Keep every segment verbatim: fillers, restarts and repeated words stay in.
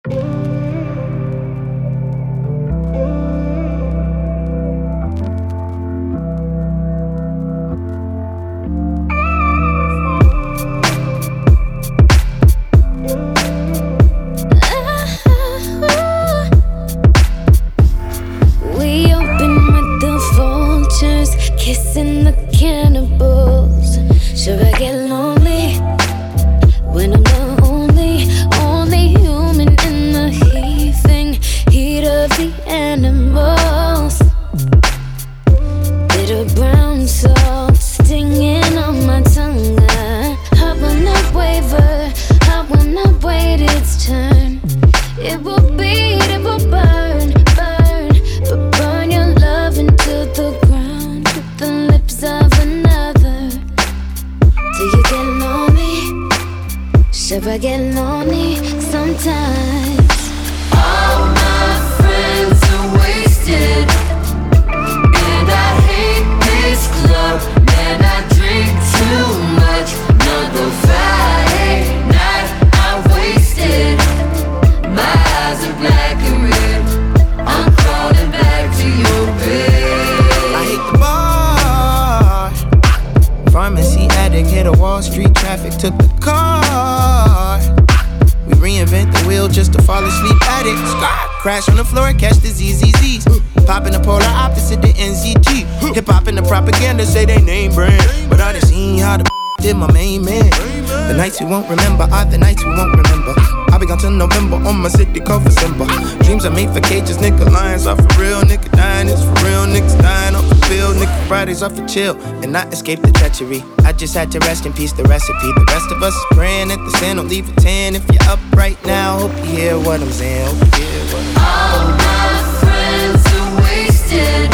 Kissing the cannibals. Should I get lonely when I'm the only, only human in the heaving heat of the animals? Bitter brown salt stinging on my tongue. I will not waver, I will not wait its turn. It will beat, it will burn, burn, but burn your love into the ground with the lips of another. Do you get lonely? Should I get lonely sometimes? All my friends are wasted, and I hate this club. Man, I drink too much. Another Friday night, I'm wasted. My eyes are black and red. I'm crawling back to your bed. I hate the bar. Pharmacy addict, hit a Wall Street traffic, took the car. We reinvent the wheel just to fall asleep at it. Crash on the floor, catch the Z Z Zs. Pop in the polar opposite, the N Z T. Hip hop and the propaganda say they name brand, but I done seen how the did my main man. The nights you won't remember are the nights you won't remember. I'll be gone till November on my city called for Simba. Dreams are made for cages, nigga. Lions are for real, nigga. Dying is for real, niggas dying off the field, nigga. Fridays off for chill and not escape the treachery. I just had to rest in peace the recipe. The rest of us is praying at the sin. Don't leave a ten if you're up right now. Hope you hear what I'm saying. Hope you hear what I'm saying. All my friends are wasted,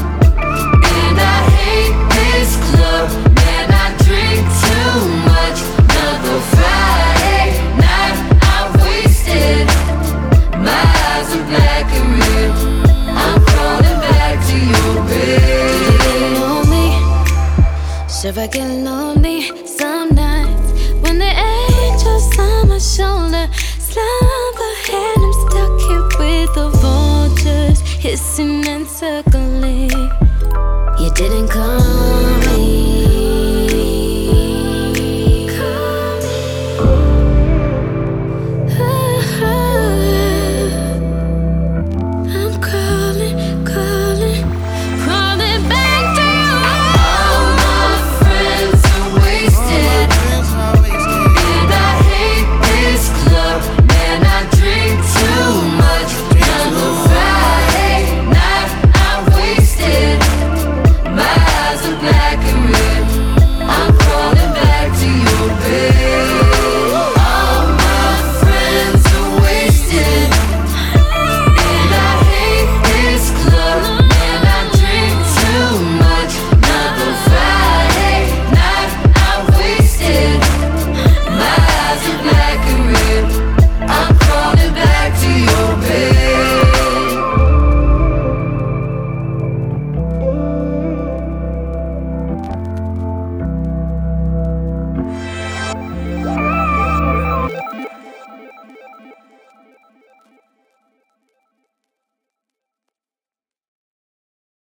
and I hate this club. Man, I drink too much. Another Friday night, I'm wasted. My eyes are black and red. I'm crawling back to your bed. Do you get lonely? Should I get lonely some nights when the angels on my shoulder slumber and I'm stuck here with the vultures hissing and circling? You didn't come